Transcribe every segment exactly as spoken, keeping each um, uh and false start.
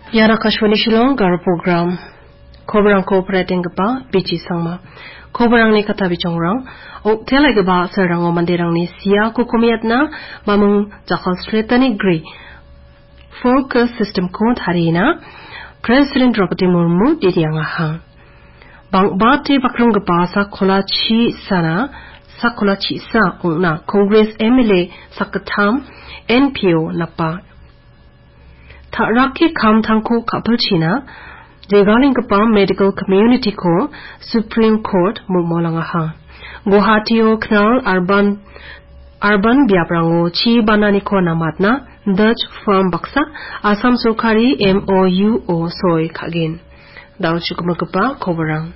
Yara Kashwani Shillong Gar Program Kobrang Cooperating Gaba Bichi Sangma Kobrang ni kata bichongrang o telai gaba sarang o mandirang ni sia ko komiatna mamung jakal stretani gri focus system ko tharina President Draupadi Murmu dirianga ha bang bate bakrung gaba sa kholachi sana sa kholachi sa ongna Congress M L A sakatham N P O napa Taraki kam tangko kapalchina Degaling gapa medical community ko Supreme Court mumolanga ha Guwahati o knal urban urban biaprango chi banani ko namatna Dutch firm baksa Assam Sokari M O U O soy kagin daw chukumagapa kobarang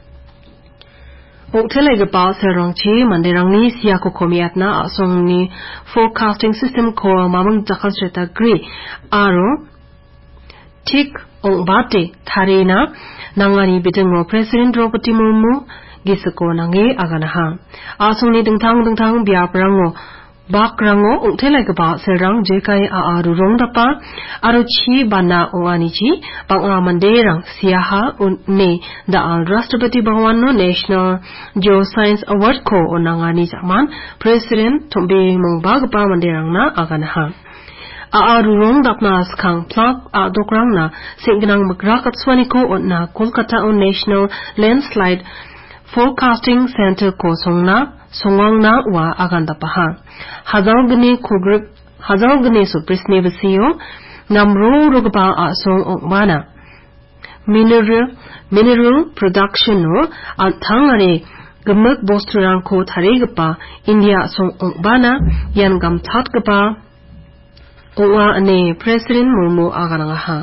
Oktelay gapa serong chi mandirang ni siya ko komiatna asong ni forecasting system ko mamang jakal seta gri aro tik ong bate tharina nangani bidengo President Draupadi Murmu gisako nangi aganaha asong ni dengtang dengtang biaprango bakrango oktelay gapa serang jekai a aru rong dapa aro chi bana ongani chi banga manderang siyaha ne da al Rashtrapati Bhawan no National Geoscience Award ko onangani zaman President Thombe Mongba gapa manderang na aganaha Aaru rong dapna skang plak a dokrang na singnang magrakat swani ko na Kolkata on National Landslide Forecasting Center ko songna songwang na wa aganda paha hazal gni kogrip hazal gni so prisne basiyo namro rugba a song okmana mineral mineral production no at thangare gamak bostrang ko tharegpa India song okbana yan gam thatgpa Owa ane President Murmu agananga ha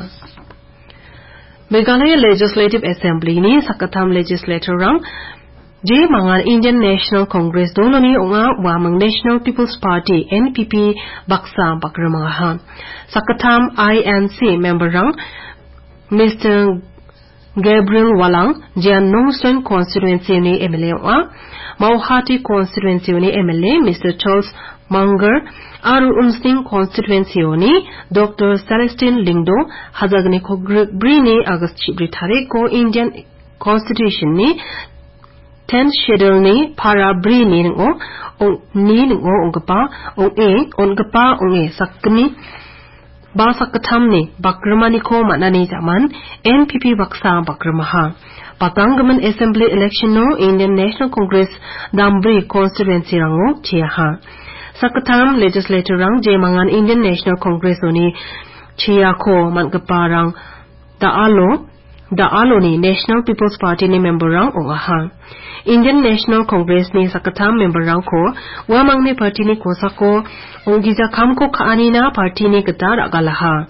Meghalaya Legislative Assembly ni sakatham legislator rang je mangan Indian National Congress doloni onga wamang National People's Party N P P baksa bakramanga ha sakatham I N C member rang Mister Gabriel Walang Jan Nongson constituency ni M L A onga Mauhati constituency ni M L A Mister Charles Munger Aru Umsting constituency ni Doctor Celestine Lingdo hazagni ko brini August chibri ko Indian Constitution ni tenth schedule ni para brini ngo o ni ngo ongpa o e ongpa onge sakni ba sakatham ni bakramani ko manani zaman N P P baksa bakramaha Patangaman Assembly election no Indian National Congress Dambri constituency rango chiaha Sakatham legislator rang je mangan Indian National Congress oni chia ko mangaparang daalo daalo ni National People's Party ni member rang ongaha Indian National Congress ni Sakatham member rang ko wamang ni party ni kosako onggiza kamko kaani na party ni gata agalaha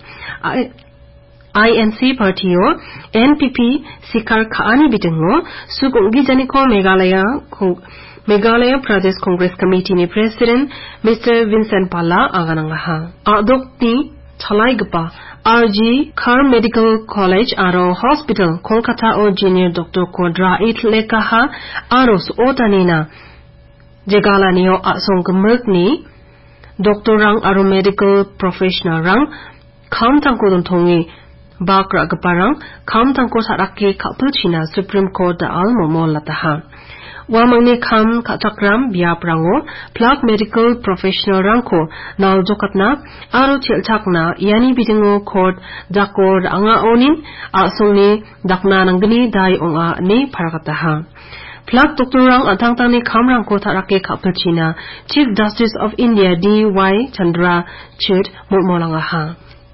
I N C party o N P P sikar kaani bidengo suk onggiza ni ko Meghalaya ko Meghalaya Pradesh Congress Committee ni President Mister Vincent Palla aganangaha adok ni chalaigpa R G Kar Medical College aro Hospital Kolkata o Junior Doctor Kodra it lekaha aros otanina jegala niyo asong gemerk ni Doctor rang aro medical professional rang kam tangko don tongi bakra gaparang kam tangko sarake kapulchina Supreme Court da al momol lataha Wamang ni kam katakram biaprango plak medical professional rangko nal jokatna aro chilchakna yani bidingo court dakor anga onin asong ni dakna nanggni dai onga ni parakataha plak doctor rang atangtang ni kam rangko tarake kapachina Chief Justice of India D Y Chandra chit momolangaha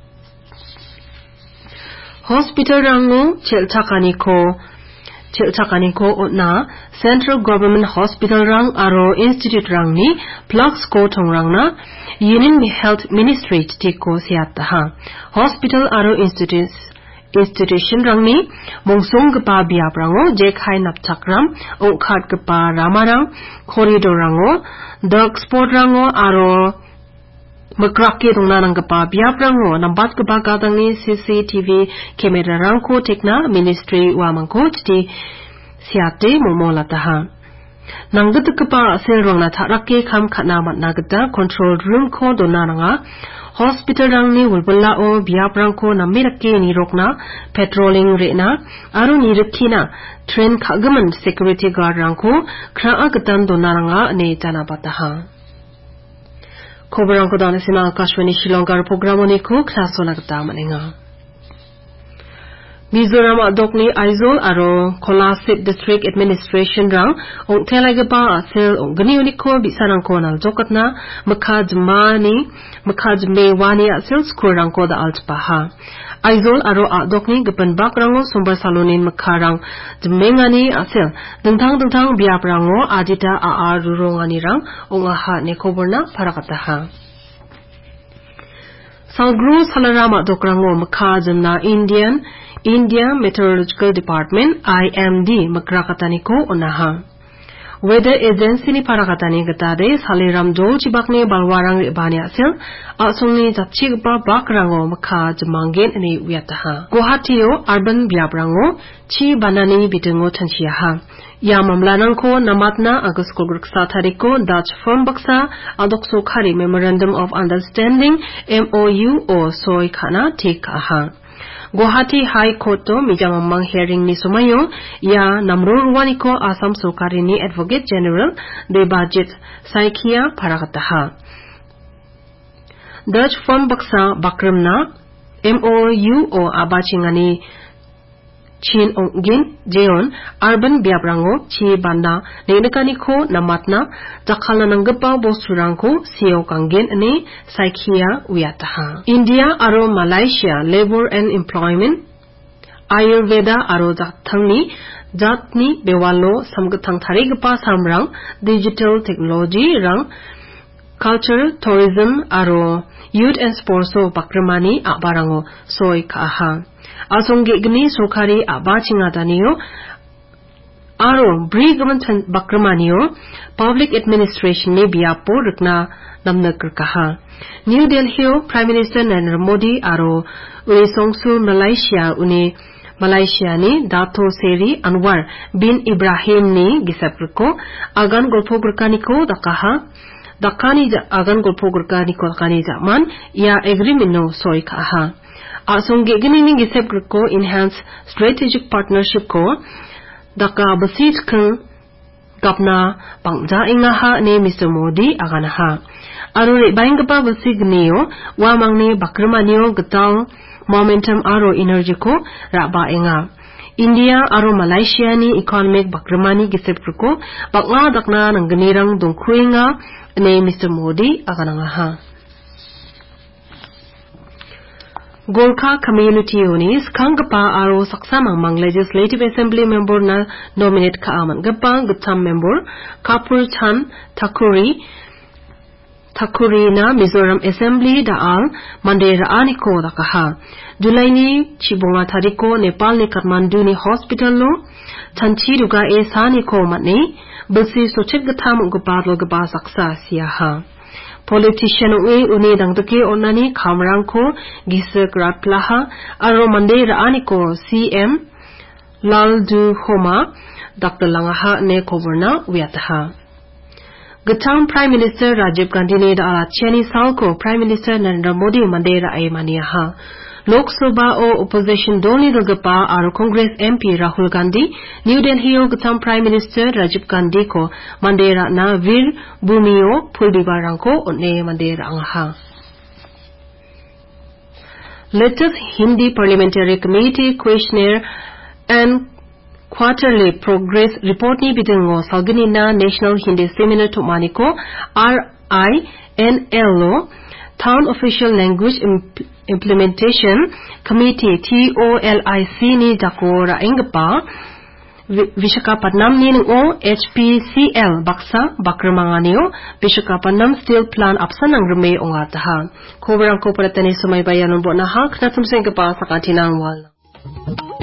hospital rango chilchakani ko Chilchakani ko na Central Government Hospital rang aro Institute rang ni plugs ko tong rang na Union Health Ministry tiko siat ha Hospital aro Institute institution rang ni mongsong gapa biap rango jekhai napchakram o khat gapa ramarang corridor rango dog sport rango aro Makrake dongna nang gapa biap rango nambat gapa gadang ni C C T V camera rangko tekna ministry wa mangko ti siate momola taha nanggut gapa sel rong na tharake kham khana mat nagda control room ko dona nanga hospital rang ni wulbula o biap rang ko na mirake ni rokna patrolling re na aro ni rekhina train khagaman security guard rang ko khra agatan donaranga ne jana bataha khobarang ko dana sima Akashwani Shillong program ni ko khlasona gata manenga Mizoram adokni Aizawl aro Kolasip District Administration rang ong telaigaba asel ong gani uniko bisarang ko nal jokatna makajmani makajmewani asel skurang ko da altpaha Aizawl aro adokni gapan bakrango sumber salonin makarang jmengani asel dengtang dengtang biap rango adita aa rurongani rang ong aha ne koborna parakataha Salgru salarama dokrango makajmna Indian India Meteorological Department I M D makrakatani ko onaha Weather Agency ni parakatani gatade saliram jol chibakne balwarang rebani asel asongni jatchigba bakrango makha jmangen ni uyataha Guwahatiyo urban biabrango chi banani bidengo chanchiaha ya mamlanang ko namatna agus kolgurksa tariko Dutch firm baksa adokso khari Memorandum of Understanding M O U o soy khana tik aha Guwahati High Court to mijamamang hearing ni sumayo ya namruruwani ko Assam Sokari ni Advocate General Debajit Saikia parakataha Dutch firm baksa bakramna M O U o abachingani Chin ongin jeon urban biabrango chi banda nenekani ko namatna jakhalna nanggapa bosurangko sio kangen ne Saikia uyataha India aro Malaysia Labor and Employment Ayurveda aro jathangni jatni bewalo samgathang tharigapa samrang digital technology rang culture tourism aro youth and sports so bakramani abarango soi kaha Asongge gni sokari abachinga taniyo aro brigaman bakramaniyo public administration ne biapo rukna namna karkaha New Delhi Prime Minister Narendra Modi aro unisongsu Malaysia uni Malaysia ni Dato Seri Anwar bin Ibrahim ni gisaprko agan golpo gurkaniko dakaha dakani agan golpo gurkaniko dakani zaman ya agreement no soi kaha Asongge gini ni gisep ko enhance strategic partnership ko daka basit keng gapna pangja ingaha ne Mister Modi aganaha aro re baingapa basig niyo wa mangni bakramaniyo gatal momentum aro energy ko raba inga India aro Malaysia ni economic bakramani gisep ko bakla dakna nangganirang dongkruinga ne Mister Modi aganaha Gorkha community unis kangapa aro saksa mangmang legislative assembly member na nominate ka aman gapa gutam member Kapur Chan Thakuri Thakuri na Mizoram assembly da al mandera aniko da kaha Julai ni chibonga tariko Nepal ni Kathmandu ni hospital lo chanchi ruga e sani ko matni basi sochek gatam gapa lo gapa saksa siaha Politician we uni dangdake onani khamrang ko gisak ratlaha aro mande raani ko C M Laldu Homa Doctor Langaha ne koborna uyataha Gatam Prime Minister Rajiv Gandhi ne da cheni salko Prime Minister Narendra Modi mande ra ai maniaha Lok Sabha o opposition doni dagapa aro Congress M P Rahul Gandhi New Delhi o Gatam Prime Minister Rajiv Gandhi ko mandera na Vir Bhumio Phulbibarang ko onne mandera angaha Latest Hindi Parliamentary Committee Questionnaire and Quarterly Progress Report ni bidengo salgani na National Hindi Seminar to Maniko R I N L o Town Official Language Imp Implementation Committee T O L I C ni jakora ingapa Visakhapatnam ni o H P C L baksa bakramanganio Visakhapatnam Steel Plant apsan ang reme ongataha Kobarang ko palatani sumay bayanon bo na hak na tumseng kapa sa kantinang wal